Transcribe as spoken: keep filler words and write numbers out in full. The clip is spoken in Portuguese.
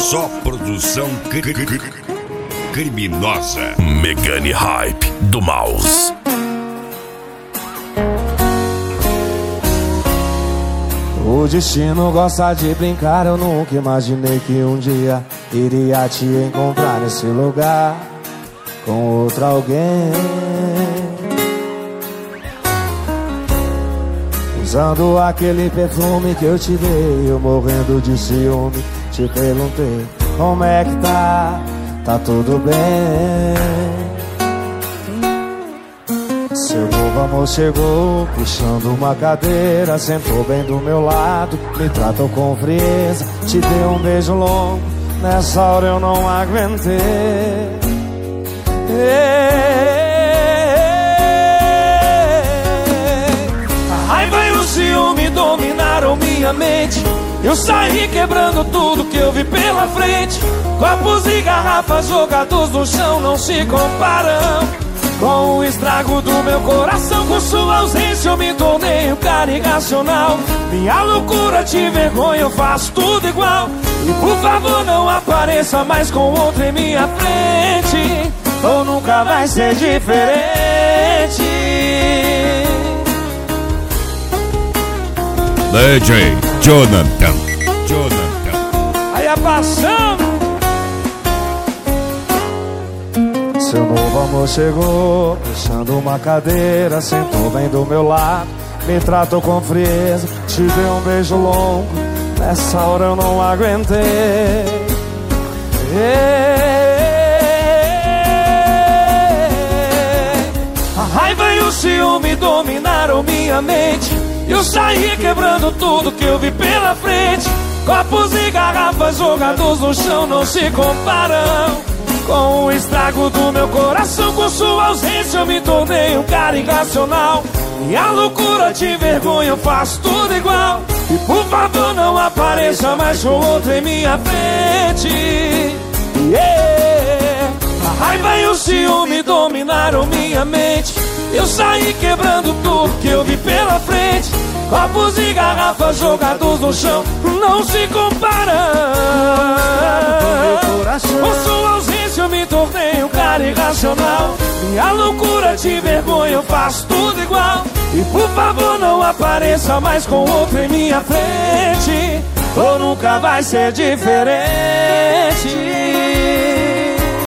Só produção cri- cri- cri- criminosa. Megane Hype do Mouse. O destino gosta de brincar. Eu nunca imaginei que um dia iria te encontrar nesse lugar com outro alguém, usando aquele perfume que eu te dei. Eu morrendo de ciúme te perguntei: como é que tá? Tá tudo bem? Seu novo amor chegou, puxando uma cadeira, sentou bem do meu lado, me tratou com frieza, te deu um beijo longo, nessa hora eu não aguentei. A raiva e o ciúme dominaram minha mente. Eu saí quebrando tudo que eu vi pela frente. Copos e garrafas jogados no chão não se comparam com o estrago do meu coração. Com sua ausência eu me tornei um cara irracional. Minha loucura de vergonha, eu faço tudo igual. E por favor não apareça mais com outro em minha frente, ou nunca vai ser diferente. D J Jonathan. Jonathan. Aí a paixão. Seu novo amor chegou, puxando uma cadeira, sentou bem do meu lado, me tratou com frieza, te deu um beijo longo, nessa hora eu não aguentei. A raiva e o ciúme dominaram minha mente. Eu saí quebrando tudo que eu vi pela frente. Copos e garrafas jogados no chão não se comparam com o estrago do meu coração. Com sua ausência eu me tornei um cara irracional. Minha loucura de vergonha, eu faço tudo igual. E por favor não apareça mais com outro em minha frente. Yeah. A raiva e o ciúme dominaram minha mente. Eu saí quebrando tudo que eu vi pela frente. Copos e garrafas jogados no chão não se comparam com sua ausência eu me tornei um cara irracional. Minha loucura de vergonha, eu faço tudo igual. E por favor não apareça mais com outro em minha frente, ou nunca vai ser diferente.